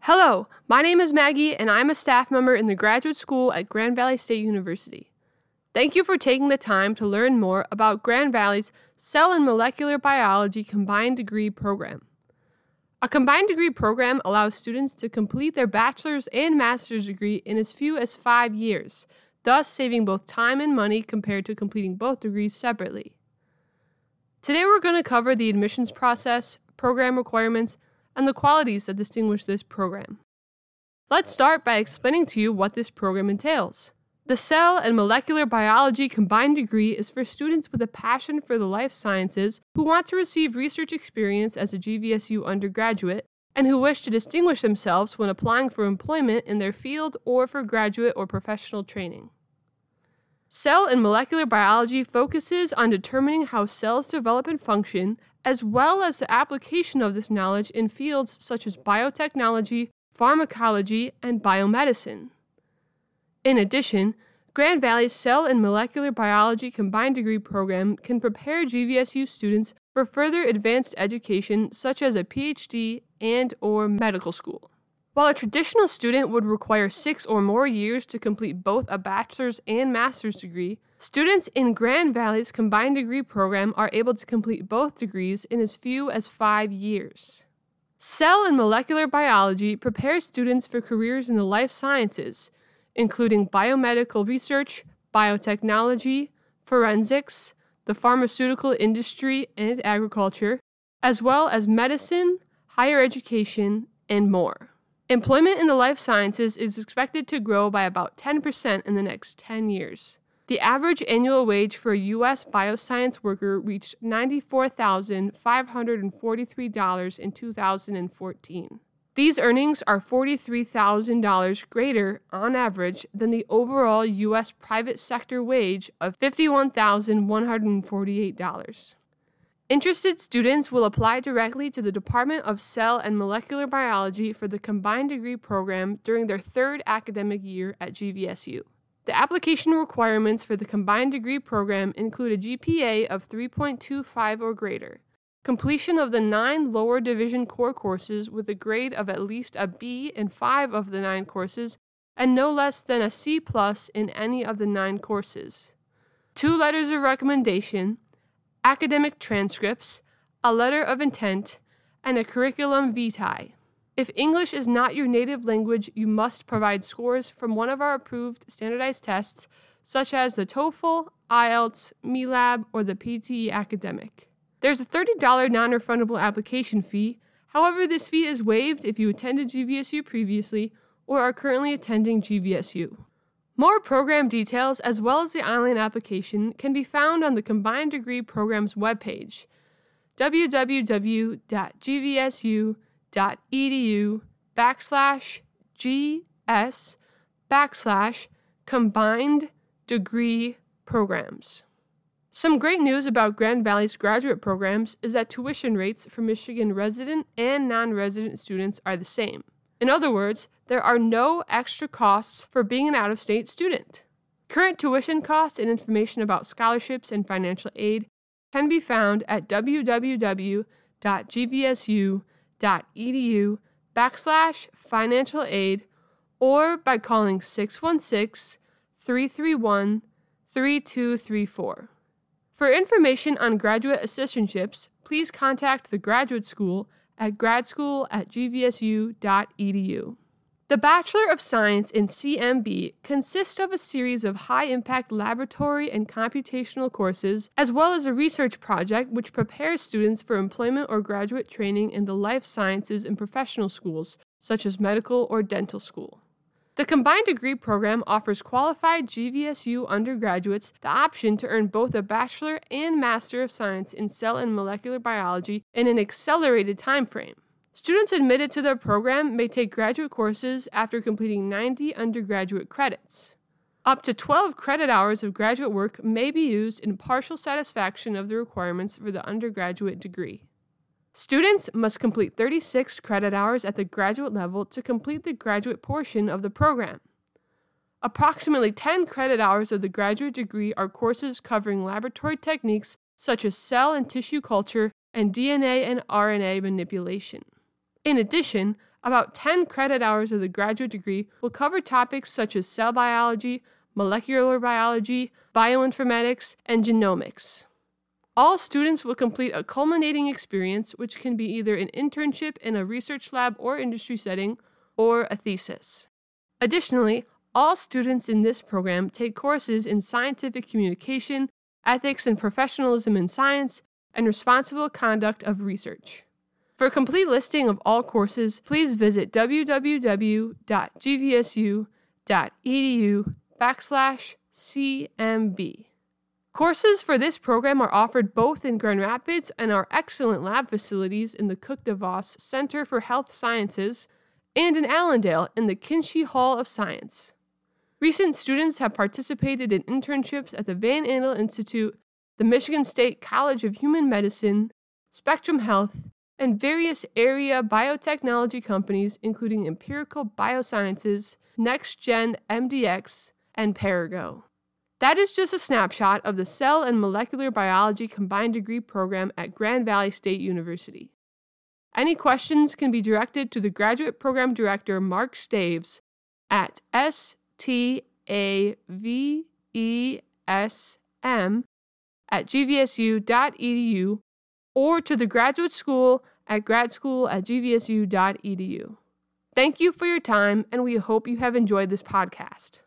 Hello, my name is Maggie, and I'm a staff member in the graduate school at Grand Valley State University. Thank you for taking the time to learn more about Grand Valley's Cell and Molecular Biology Combined Degree Program. A combined degree program allows students to complete their bachelor's and master's degree in as few as 5 years, thus saving both time and money compared to completing both degrees separately. Today we're going to cover the admissions process, program requirements, and the qualities that distinguish this program. Let's start by explaining to you what this program entails. The Cell and Molecular Biology Combined Degree is for students with a passion for the life sciences who want to receive research experience as a GVSU undergraduate and who wish to distinguish themselves when applying for employment in their field or for graduate or professional training. Cell and Molecular Biology focuses on determining how cells develop and function, as well as the application of this knowledge in fields such as biotechnology, pharmacology, and biomedicine. In addition, Grand Valley's Cell and Molecular Biology Combined Degree Program can prepare GVSU students for further advanced education such as a PhD and/or medical school. While a traditional student would require 6 or more years to complete both a bachelor's and master's degree, students in Grand Valley's combined degree program are able to complete both degrees in as few as 5 years. Cell and Molecular Biology prepares students for careers in the life sciences, including biomedical research, biotechnology, forensics, the pharmaceutical industry and agriculture, as well as medicine, higher education, and more. Employment in the life sciences is expected to grow by about 10% in the next 10 years. The average annual wage for a U.S. bioscience worker reached $94,543 in 2014. These earnings are $43,000 greater on average than the overall U.S. private sector wage of $51,148. Interested students will apply directly to the Department of Cell and Molecular Biology for the combined degree program during their 3rd academic year at GVSU. The application requirements for the combined degree program include a GPA of 3.25 or greater, completion of the 9 lower division core courses with a grade of at least a B in 5 of the 9 courses, and no less than a C+ in any of the 9 courses. 2 letters of recommendation, academic transcripts, a letter of intent, and a curriculum vitae. If English is not your native language, you must provide scores from one of our approved standardized tests, such as the TOEFL, IELTS, MELAB, or the PTE Academic. There's a $30 non-refundable application fee. However, this fee is waived if you attended GVSU previously or are currently attending GVSU. More program details, as well as the online application, can be found on the Combined Degree Program's webpage, www.gvsu.edu/gs/combined degree programs. Some great news about Grand Valley's graduate programs is that tuition rates for Michigan resident and non-resident students are the same. In other words, there are no extra costs for being an out-of-state student. Current tuition costs and information about scholarships and financial aid can be found at www.gvsu.edu/financial aid or by calling 616-331-3234. For information on graduate assistantships, please contact the graduate school at gradschool@gvsu.edu. The Bachelor of Science in CMB consists of a series of high-impact laboratory and computational courses, as well as a research project which prepares students for employment or graduate training in the life sciences and professional schools, such as medical or dental school. The combined degree program offers qualified GVSU undergraduates the option to earn both a Bachelor and Master of Science in Cell and Molecular Biology in an accelerated time frame. Students admitted to the program may take graduate courses after completing 90 undergraduate credits. Up to 12 credit hours of graduate work may be used in partial satisfaction of the requirements for the undergraduate degree. Students must complete 36 credit hours at the graduate level to complete the graduate portion of the program. Approximately 10 credit hours of the graduate degree are courses covering laboratory techniques such as cell and tissue culture and DNA and RNA manipulation. In addition, About 10 credit hours of the graduate degree will cover topics such as cell biology, molecular biology, bioinformatics, and genomics. All students will complete a culminating experience, which can be either an internship in a research lab or industry setting, or a thesis. Additionally, all students in this program take courses in scientific communication, ethics and professionalism in science, and responsible conduct of research. For a complete listing of all courses, please visit www.gvsu.edu/CMB. Courses for this program are offered both in Grand Rapids and our excellent lab facilities in the Cook DeVos Center for Health Sciences and in Allendale in the Kinsey Hall of Science. Recent students have participated in internships at the Van Andel Institute, the Michigan State College of Human Medicine, Spectrum Health, and various area biotechnology companies including Empirical Biosciences, NextGen MDX, and Perigo. That is just a snapshot of the Cell and Molecular Biology Combined Degree Program at Grand Valley State University. Any questions can be directed to the Graduate Program Director, Mark Staves, at stavesm@gvsu.edu or to the Graduate School at gradschool@gvsu.edu. Thank you for your time, and we hope you have enjoyed this podcast.